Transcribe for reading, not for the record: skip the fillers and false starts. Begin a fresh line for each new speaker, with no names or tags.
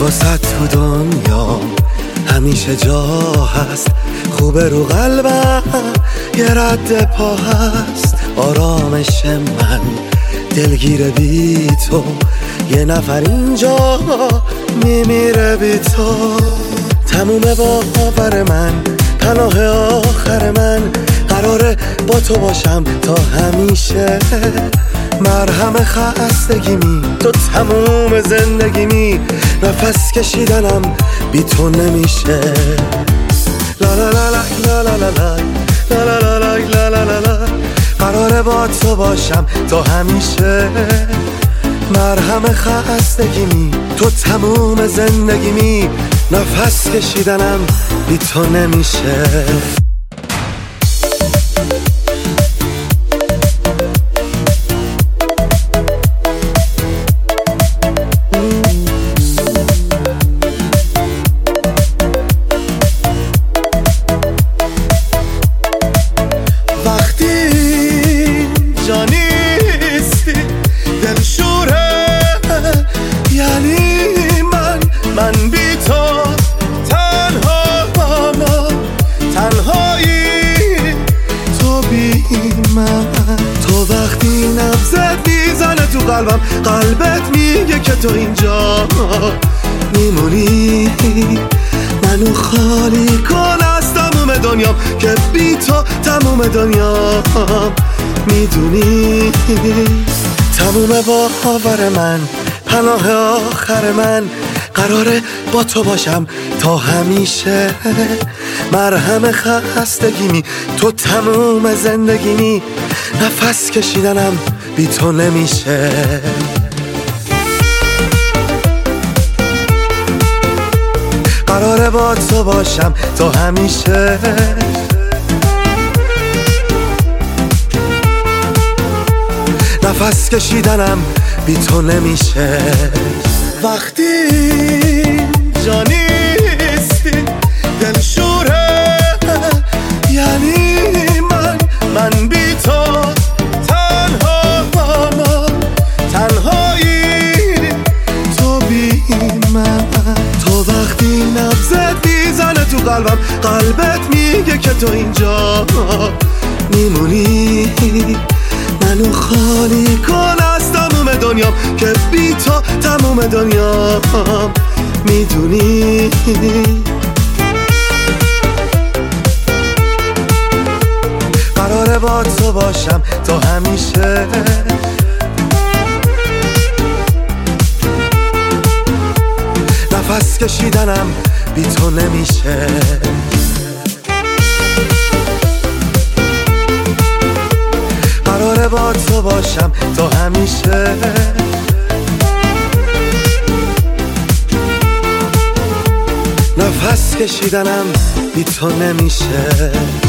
واسه تو دنیا همیشه جا هست، خوبه رو قلبم یه رد پا هست. آرامش من دلگیر بی تو، یه نفر اینجا میمیره بی تو. تموم باور من، پناه آخر من، قراره با تو باشم تا همیشه. مرهم خستگیمی تو تموم زندگیمی، نفس کشیدنم بی تو نمیشه. لا لا لا لا لا لا لا لا لا لا لا لا لا لا، قراره با تو باشم تا همیشه. مرهم خستگیمی تو تموم زندگیمی، نفس کشیدنم بی تو نمیشه. من بی تو تنهایی، تو بی من. تو وقتی نبضت میزنه تو قلبم، قلبت میگه که تو اینجا میمونی. منو خالی کن از تموم دنیام، که بی تو تموم دنیام میدونی. تموم باور من، پناه آخر من، قراره با تو باشم تا همیشه. مرهم خستگیمی تو تموم زندگیمی، نفس کشیدنم بی تو نمیشه. قراره با تو باشم تا همیشه. نفس کشیدنم بی تو نمیشه. وقتی جا نیستی دلشوره، یعنی من بی تو تنهایی، تو بی من. تو وقتی نبضت میزنه تو قلبم، قلبت میگه که تو اینجا میمونی. منو خالی کن از تموم دنیام، که بی تو تموم دنیام میدونی. قراره با تو باشم تا همیشه. نفس کشیدنم بی تو نمیشه. قراره با تو باشم تا همیشه. نفس کشیدنم بی تو نمیشه.